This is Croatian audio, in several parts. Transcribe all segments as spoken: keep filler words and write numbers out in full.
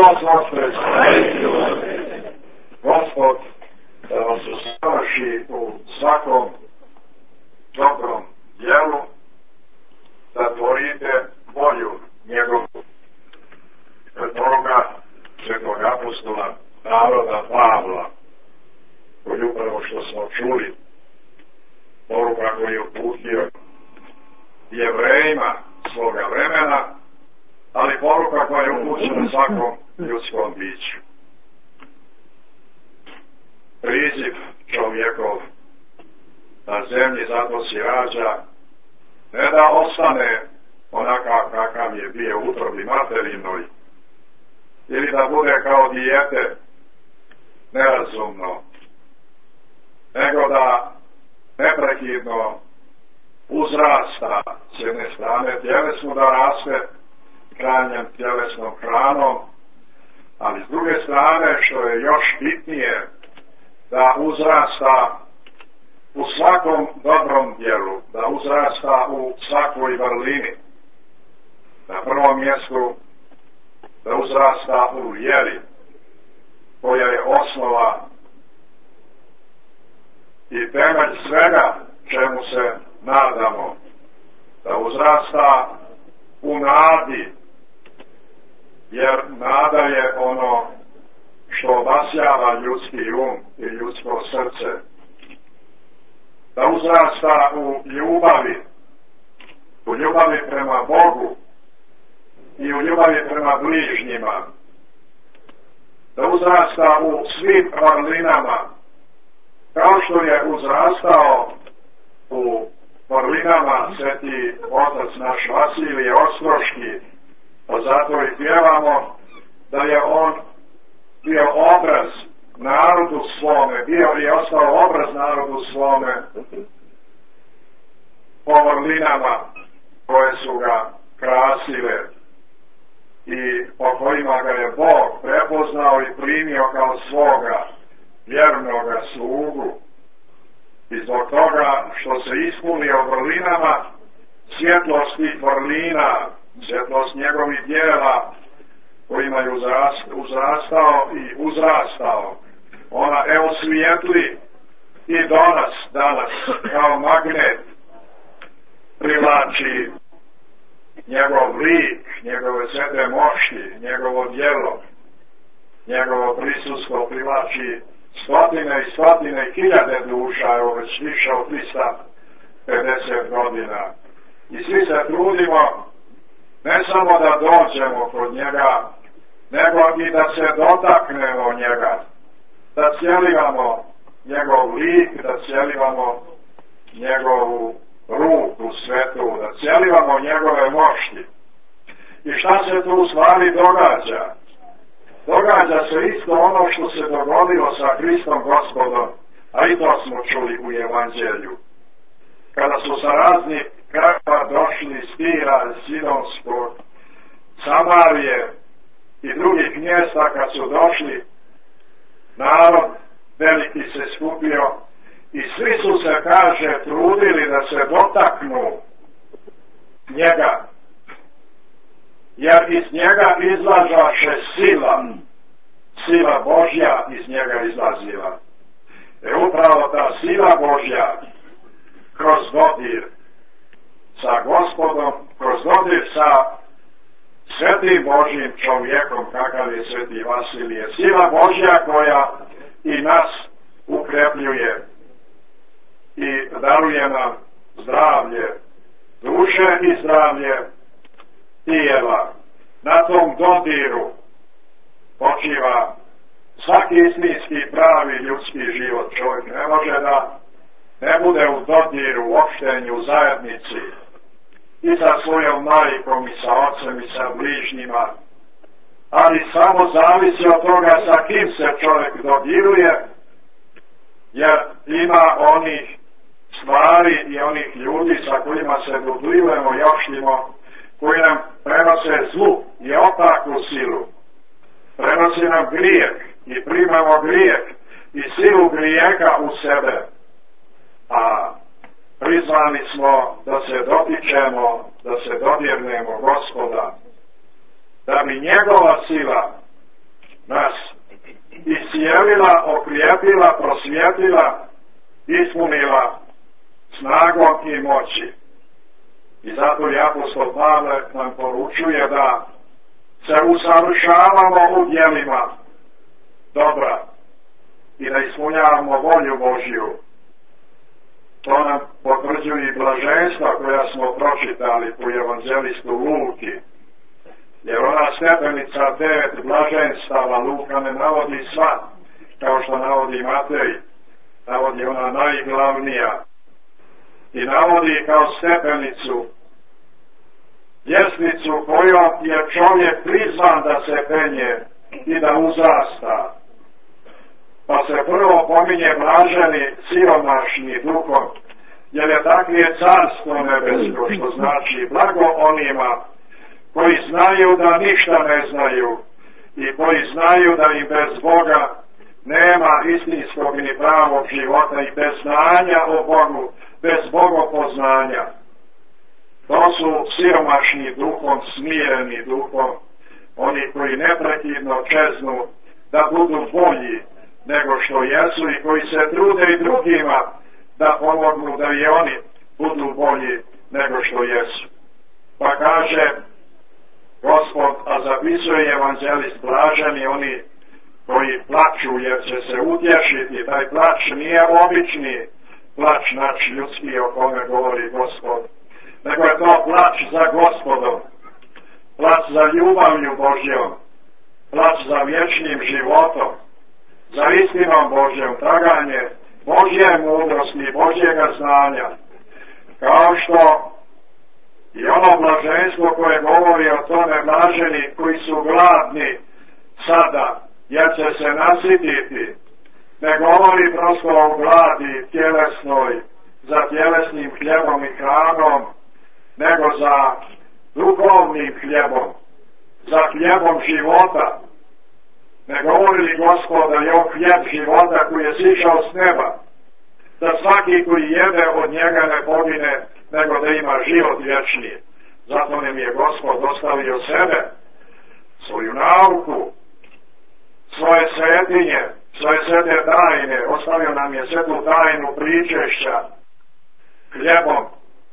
vas Gospod, Gospod da vas usavrši u svakom dobrom djelu, da tvorite volju njegovu. Pretoga svetog apostola naroda Pavla, koju upravo što smo čuli, poruka koju je uputio Jevrejima svoga vremena, ali poruka koja je upućena svakom ljudskom biću. Priziv čovjekov na zemlji zato si rađa, ne da ostane onakav kakav je bio u utrobi materinoj, ili da bude kao dijete nerazumno, nego da neprekidno uzrasta s jedne strane tjelesno, da raste hranjem tjelesnom hranom, ali s druge strane, što je još bitnije, da uzrasta u svakom dobrom djelu, da uzrasta u svakoj vrlini. Na prvom mjestu da uzrasta u vjeri, koja je osnova i temelj svega čemu se nadamo, da uzrasta u nadi, jer nada je ono što obasjava ljudski um i ljudsko srce, da uzrasta u ljubavi, u ljubavi prema Bogu i u ljubavi prema bližnjima, da uzrasta u svim vrlinama, kao što je uzrastao u vrlinama sveti otac naš Vasilije Ostroški, pa zato i pjevamo da je on bio obraz narodu svome, bio i ostao obraz narodu svome po vrlinama koje su ga krasile i po kojima ga je Bog prepoznao i primio kao svoga vjernoga slugu. I zbog toga što se ispunio vrlinama, svjetlost tih vrlina, svjetlost njegovih djela kojima je uzrastao i uzrastao, ona evo svijetli i do nas danas kao magnet privlači njegov lik, njegove svete moći, njegovo djelo, njegovo prisustvo privlači stotine i stotine hiljade duša, evo već više od trista pedeset godina. I svi se trudimo ne samo da dođemo kod njega, nego i da se dotaknemo njega, da cijelivamo njegov lik, da cijelivamo njegovu ruku svetu, da cijelivamo njegove moći. I šta se tu u stvari događa? Događa se isto ono što se dogodilo sa Hristom Gospodom, a i to smo čuli u Evanđelju. Kada su sa raznih krajeva došli iz Tira, Sidonskog, Samarije i drugih mjesta, kad su došli, narod veliki se skupio i svi su se, kaže, trudili da se dotaknu njega, jer iz njega izlažaše sila, sila Božja iz njega izlazila. E upravo ta sila Božja kroz dodir sa Gospodom, kroz dodir sa svetim Božjim čovjekom, kakav je sveti Vasilije, sila Božja koja i nas ukrepljuje i daruje nam zdravlje duše i zdravlje tijela. Na tom dodiru počiva svaki istinski pravi ljudski život. Čovjek ne može da ne bude u dodiru, u opštenju, u zajednici i sa svojom majkom i sa ocem i sa bližnjima, ali samo zavisi od toga sa kim se čovjek dodiruje, jer ima onih stvari i onih ljudi sa kojima se dodirujemo i opštimo, koji nam prenose zlu i opaku silu, prenosi nam grijeh i primamo grijeh i silu grijeha u sebe, a prizvani smo da se dotičemo, da se dodirnemo Gospoda, da bi njegova sila nas iscijelila, okrijepila, prosvijetlila, ispunila snagom i moći. I zato i apostol Pavle nam poručuje da se usavršavamo u djelima dobra i da ispunjavamo volju Božju. To nam potvrđuju i blaženstva koja smo pročitali u evanđelistu Luki. Jer ona stepenica devet blaženstava Luka ne navodi sva, kao što navodi Matej. Navodi ona najglavnija. I navodi kao stepenicu ljestvicu kojom je čovjek prizvan da se penje i da uzrasta. Pa se prvo pominje blaženi siromašni duhom, jer je takvi je carstvo nebesko, što znači blago onima koji znaju da ništa ne znaju i koji znaju da im bez Boga nema istinskog ni pravog života i bez znanja o Bogu, bez bogopoznanja. To su siromašni duhom, smireni duhom, oni koji neprekidno čeznu da budu bolji nego što jesu i koji se trude i drugima da pomognu da i oni budu bolji nego što jesu. Pa kaže Gospod, a zapisuje evanđelist, blaženi oni koji plaču jer će se utješiti. Taj plač nije obični plač naš ljudski o kome govori Gospod, nego je to plač za Gospodom, plač za ljubavlju Božjom, plač za vječnim životom, za istinom Božjom, traganje Božje mudrosti, Božjega znanja, kao što i ono blaženstvo koje govori o tome blaženi koji su gladni sada, jer će se nasititi, ne govori prosto o gladi tjelesnoj, za tjelesnim hljebom i hranom, nego za duhovnim hljebom, za hljebom života. Ne govori li Gospod da je on hljeb života koji je sišao s neba, da svaki koji jede od njega ne pogine, nego da ima život vječni. Zato nam je Gospod ostavio sebe, svoju nauku, svoje svetinje, svoje svete tajne, ostavio nam je svetu tajnu pričešća, hljebom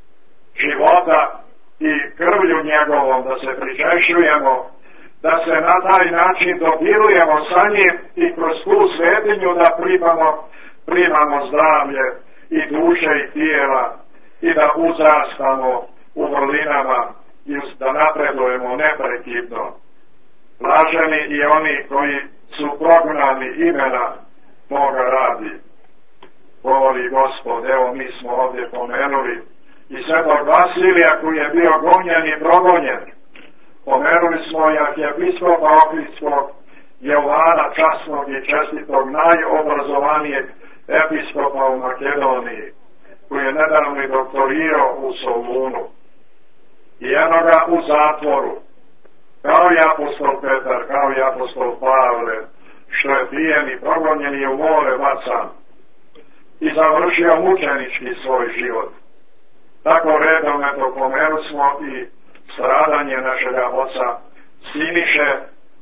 života i krvlju njegovom, da se pričešćujemo, da se na taj način dodirujemo sa njim i kroz tu svetinju da primamo, primamo zdravlje i duše i tijela i da uzrastamo u vrlinama i da napredujemo neprekidno. Blaženi i oni koji su prognani imena toga radi. Govori Gospod, evo mi smo ovdje pomenuli i svetog Vasilija koji je bio gonjen i progonjen. Pomenuli smo i arhijepiskopa Ohridskog Jovana, časnog i čestitog, najobrazovanijeg episkopa u Makedoniji, koji je nedavno i doktorirao u Solunu. I eno ga u zatvoru, kao i apostol Petar, kao i apostol Pavle, što je pijen i progonjen i u more bacan i završio mučenički svoj život. Tako redom, eto, pomenuli smo i stradanje našega oca Siniše,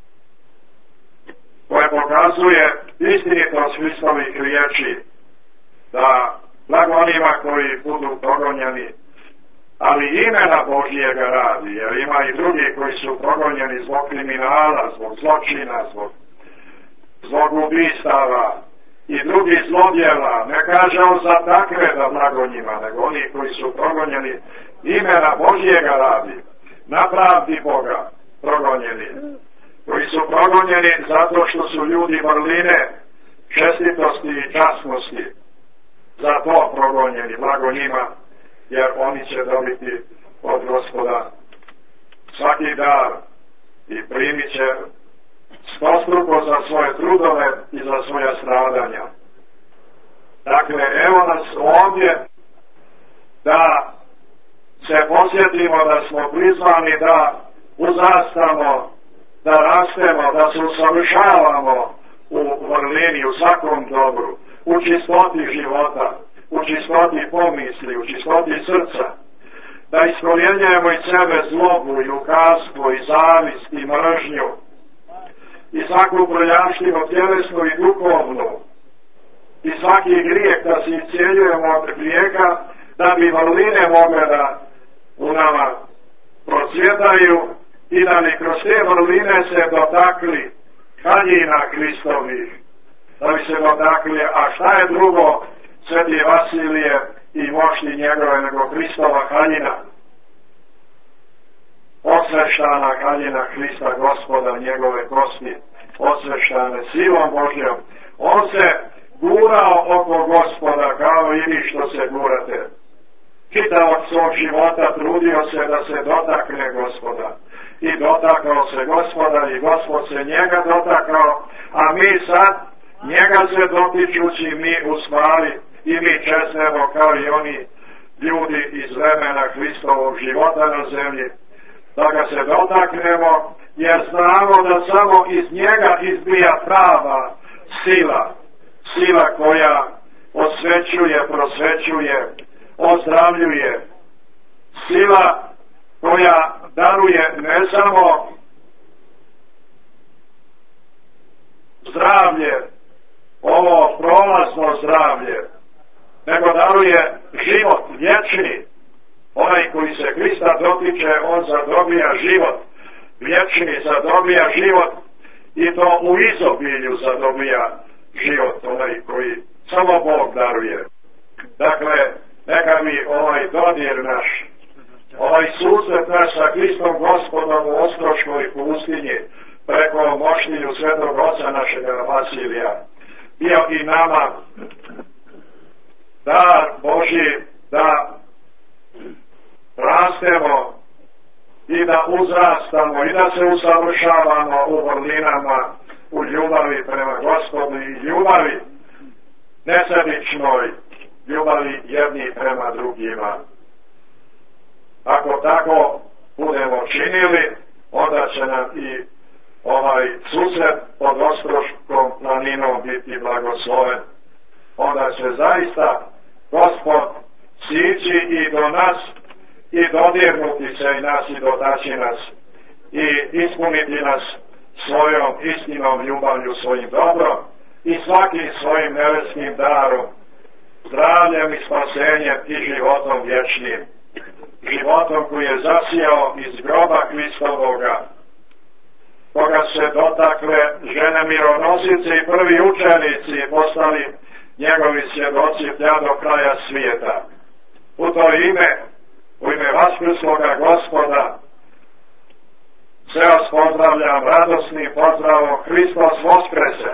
koje pokazuje istinitost Hristovih riječi, da blago onima koji budu progonjeni, ali imena Božjega radi, jer ima i drugi koji su progonjeni zbog kriminala, zbog zločina, zbog, zbog ubistava i drugih zlodjela. Ne kaže on za takve da blago njima, nego oni koji su progonjeni imena Božjega radi, na pravdi Boga progonjeni, koji su progonjeni zato što su ljudi vrline, čestitosti i časnosti, za to progonjeni, blago njima, jer oni će dobiti od Gospoda svaki dar i primit će stostruko za svoje trudove i za svoja stradanja. Dakle, evo nas ovdje da se posjetimo da smo prizvani da uzrastamo, da rastemo, da se usavršavamo u vrlini, u svakom dobru, u čistoti života, u čistoti pomisli, u čistoti srca, da iskorjenjujemo iz sebe zlobu i ukazstvo i zavist i mržnju, i svaku prljavštinu tjelesnu i duhovnu, i svaki grijeh da se iscijeljujemo od grijeha, da bi vrline mogle da u nama procvjetaju i da bi kroz te vrline se dotakli haljina Hristovih, da bi se dotakli, a šta je drugo Sveti Vasilije i mošti njegove nego Hristova haljina, osveštana haljina Hrista Gospoda, njegove kosti, osveštane silom Božjom. On se gurao oko Gospoda kao i vi što se gurate. Čitavog svog života trudio se da se dotakne Gospoda. I dotakao se Gospoda i Gospod se njega dotakao, a mi sad njega se dotičući mi u slavi i mi česnemo kao i oni ljudi iz vremena Hristovog života na zemlji, da ga se dotaknemo, jer znamo da samo iz njega izbija prava sila, sila koja osvećuje, prosvećuje, ozdravljuje, sila koja daruje ne samo zdravlje, ovo prolazno zdravlje, nego daruje život vječni. Onaj koji se Hrista dotiče, on zadobija život vječni, zadobija život i to u izobilju zadobija život, onaj koji samo Bog daruje. Dakle, neka mi ovaj dodir naš, ovaj susret naš sa Hristom Gospodom u Ostroškoj pustinji preko moštilju Svetog Oca našega Vasilija bio i nama dar Božji da rastemo i da uzrastamo i da se usavršavamo u vrlinama, u ljubavi prema Gospodu i ljubavi nesebičnoj, ljubavi jedni prema drugima. Ako tako budemo činili, onda će nam i ovaj susret pod Ostroškom planinom biti blagosloven. Onda će zaista Gospod sići i do nas i dodirnuti se i nas i dotaći nas i ispuniti nas svojom istinom, ljubavlju, svojim dobrom i svakim svojim nebeskim darom, zdravljem i spasenjem i životom vječnim, životom koji je zasijao iz groba Hristovoga, koga se dotakle žene mironosice i prvi učenici postali njegovi svjedoci do kraja svijeta. U to ime, u ime Vaskrsloga Gospoda, sve vas pozdravljam radosnim pozdravom Hristos Voskrese.